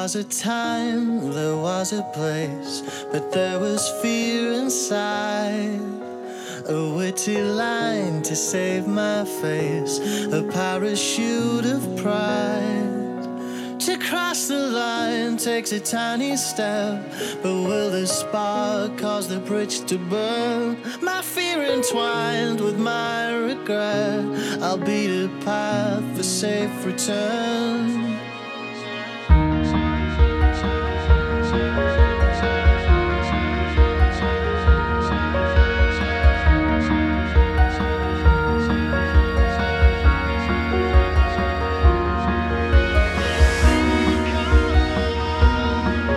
was a time, there was a place, but there was fear inside. A witty line to save my face, a parachute of pride. To cross the line takes a tiny step, but will the spark cause the bridge to burn? My fear entwined with my regret, I'll beat a path for safe return.